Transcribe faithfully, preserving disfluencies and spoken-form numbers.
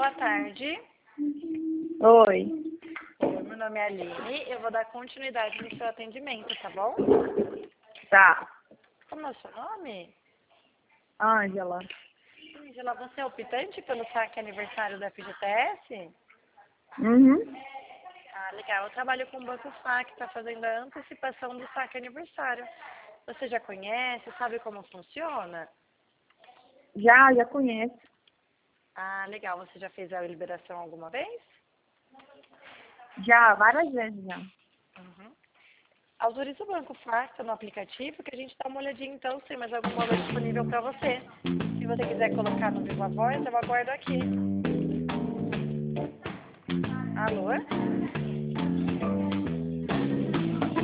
Boa tarde. Oi. Oi, meu nome é Aline. Eu vou dar continuidade no seu atendimento, tá bom? Tá. Como é o seu nome? Ângela. Angela, você é optante pelo saque aniversário da F G T S? Uhum. Ah, legal. Eu trabalho com o Banco S A C, está fazendo a antecipação do saque aniversário. Você já conhece, sabe como funciona? Já, já conheço. Ah, legal. Você já fez a liberação alguma vez? Já, várias vezes já. Uhum. Autoriza o Banco Fácil no aplicativo que a gente dá uma olhadinha então se tem mais algum valor disponível para você. Se você quiser colocar no Viva Voz, eu aguardo aqui. Alô?